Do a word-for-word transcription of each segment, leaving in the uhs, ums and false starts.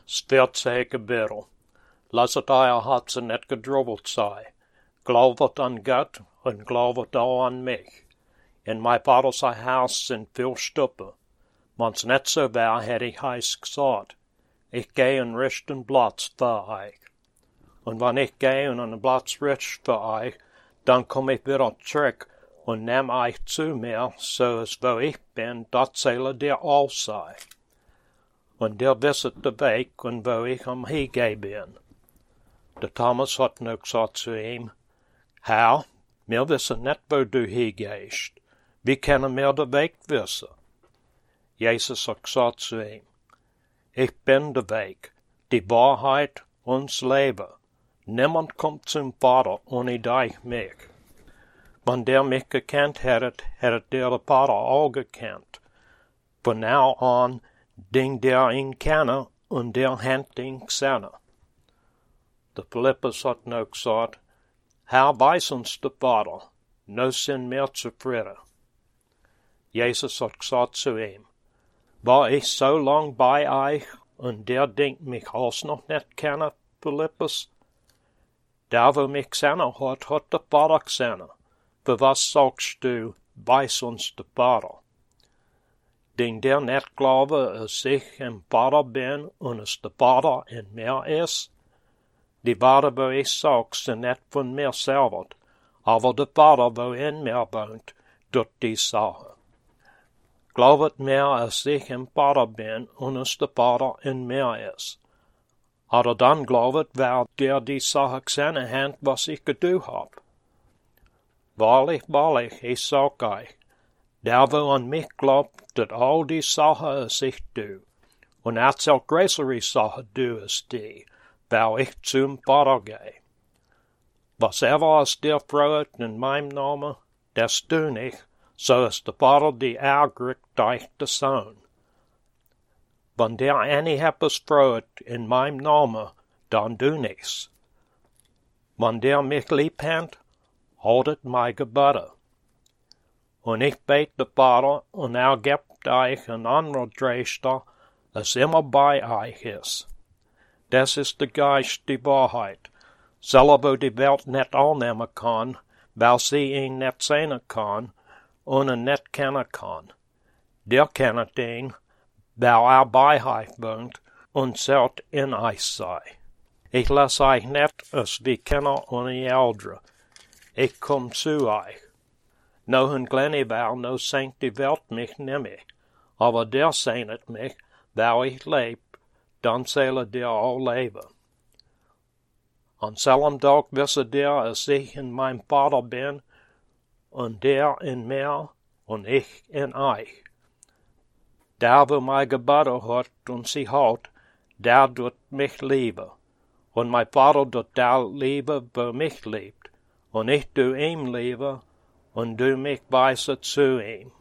Stört sig gebero. Lasset euer Herzen net gedrubbelt sei. Glaubt an Gott und glaubt auch an mich. In my Vaders Haus sind viel Stuppen. Man's net so wär, hätt ich heiß gesagt. Ich geh en rechten Platz für euch. Und wenn ich geh und einen Platz richt für euch, dann komm ich wieder zurück und nehm euch zu mir, so es wo ich bin, dort soll dir auch sein. Und der wisset de Weg und wo ich am hingehen bin. Der Thomas hat nu gesagt zu ihm, Herr, wir wissen net, wo du hingehst. Wie können wir de Weg wissen? Jesus hat gesagt zu ihm, ich bin der Weg, die Wahrheit und das Leben. Niemand kommt zum Vater ohne durch mich. Wenn der mich gekannt hättet, hättet der den Vater auch gekannt. Von now an, ding der ihn kennen und der hat ihn gesehen. Der Philippus hat nu gesagt, Herr, weis uns der Vater, nu sind wir zufrieden. Jesus hat gesagt zu ihm, war ich so lang bei euch und der denkt mich auch noch nicht kennen, Philippus? Der, wo mich gesehen hat, hat der Vater gesehen. Für was sagst du, weis uns der Vater? Den der nicht glaube, dass ich im Vater bin und es der Vater in mir ist? Die Worte, wo ich sag, sind nicht von mir selber, aber der Vater, wo in mir wohnt, tut die Sache. Glaubet mir, als ich im Vater bin und es der Vater in mir ist. Oder dann glaubet, wer der die Sache gesehen hat, was ich getan hab. Wahrlich, wahrlich, ich sag euch, der, wo an mich glaubt, dat all die Sachen, als ich tu, und er soll größere Sachen tu als die, weil ich zum Vater gehe. Was ever als dir freut in meinem Namen, das tu ich, so ist der Vater die ärgert durch den Sohn. Wenn der eine etwas freut in meinem Namen, dann tu ich's. Wenn der mich lieb hat, haltet mein Gebote. Und ich bete der Vater, und er gibt euch ein anderer Tröster, als immer bei euch ist. Das ist der Geist, die Wahrheit, selber wo die Welt nicht annehmen kann, weil sie ihn nicht sehen kann und ihn nicht kennen kann. Der kennt ihn, weil er bei euch wohnt und sollt in euch sei. Ich lasse euch nicht als wie Kinder ohne Eltern. Ich komm zu euch. No hun glennie weil no senkt die Welt mich nimmer, aber der sehnet mich, weil ich leb, dann soll der auch leben. An selben Tag wisse der, als ich in meinem Vater bin, und der in mir, und ich in euch. Der, wo mein Gebote hat und sie hat, der tut mich lieben. Und mein Vater tut der lieben, wo mich liebt. Und ich tu ihm lieben, und du mich weise zu ihm.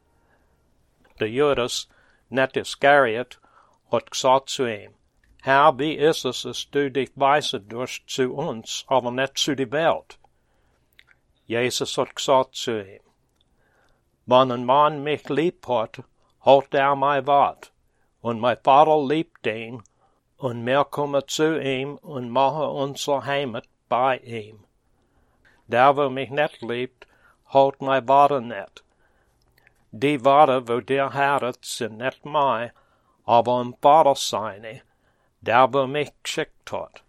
Der Judas, nicht Iskariot, hat gesagt zu ihm, Herr, wie ist es, dass du dich weise durch zu uns, aber nicht zu der Welt? Jesus hat gesagt zu ihm, wenn ein Mann mich lieb hat, hat er mein Wort, und mein Vater liebt ihn, und wir kommen zu ihm und machen unsere Heimat bei ihm. Der, wo mich nicht liebt, hat mein Worte nicht. Die Worte, wo der hört, sind nicht mein, aber im Vater seine, der, wo mich geschickt hat.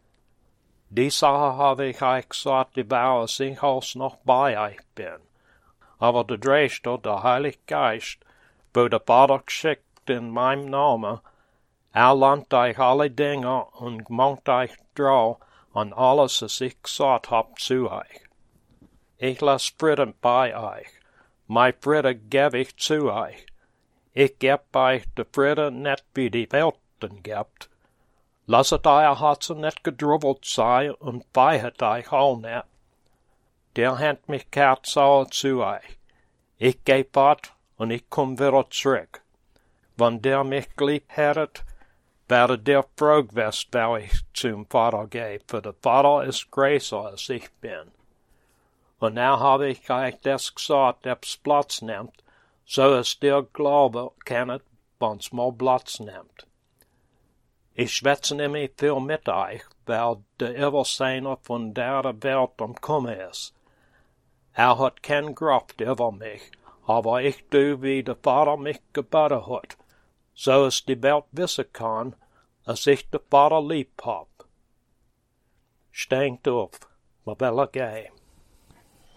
Die Sache habe ich euch gesagt, die weil ich auch noch bei euch bin. Aber der Dreister, der Heilige Geist, wo der Vater geschickt in meinem Namen, er lernt euch alle Dinge und macht euch treu an alles, was ich gesagt hab zu euch. Ich lasse Frieden bei euch, mein Frieden geb ich zu euch. Ich geb euch den Frieden nicht wie die Welt den gibt. Lasset euer Herzen nicht gedrubbelt sein und weihet euch auch nicht. Der hat mich kehrt sauer zu euch. Ich geh fort und ich komm wieder zurück. Wenn der mich lieb hättet, werde der froh gewesen, weil ich zum Vater gehe, für der Vater ist größer als ich bin. Und now habe ich euch das gesagt, ob's Platz nimmt, so es der Glaube kennet, wenn's mal Platz nimmt. Ich schwätze nämlich viel mit euch, weil de Everseiner von der Welt umkommen ist. Er hat kein Kraft über mich, aber ich tu, wie der Vater mich geboten hat, so es die Welt wissen kann, dass ich den Vater lieb hab. Steigt auf, wir wollen gehen.